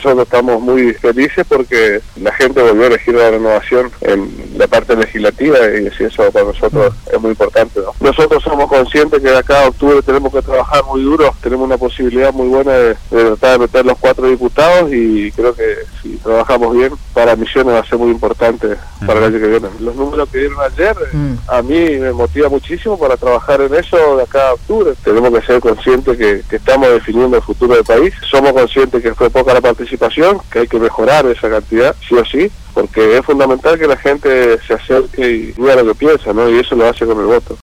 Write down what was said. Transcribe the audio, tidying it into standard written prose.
nosotros estamos muy felices porque la gente volvió a elegir la renovación en la parte legislativa y eso para nosotros es muy importante, ¿no? Nosotros somos conscientes que de acá a octubre tenemos que trabajar muy duro, tenemos una posibilidad muy buena de tratar de meter los 4 diputados y creo que si trabajamos bien para Misiones va a ser muy importante para el año que viene. Los números que dieron ayer a mí me motiva muchísimo para trabajar en eso de acá a octubre. Tenemos que ser conscientes que estamos definiendo el futuro del país, somos conscientes que fue poca la participación, que hay que mejorar esa cantidad, sí o sí, porque es fundamental que la gente se acerque y diga lo que piensa, ¿no? Y eso lo hace con el voto.